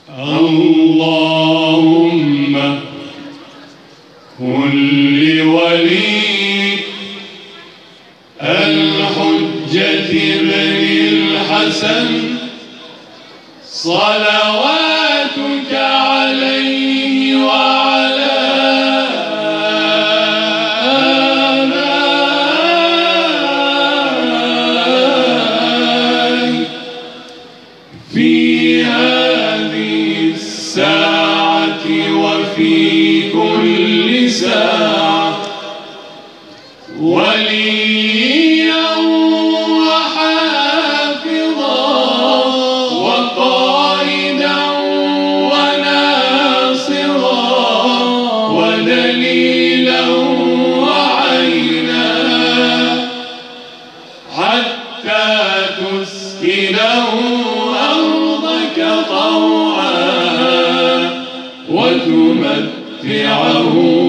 اللهم كن لوليك الحجة بن الحسن صلواتك عليه وعلى آله في هذه الساعة وفي كل ساعة وليا وحافظا وقائدا وناصرا ودليلا وعينا حتى تسكنه أرضك طوعا وتمتعه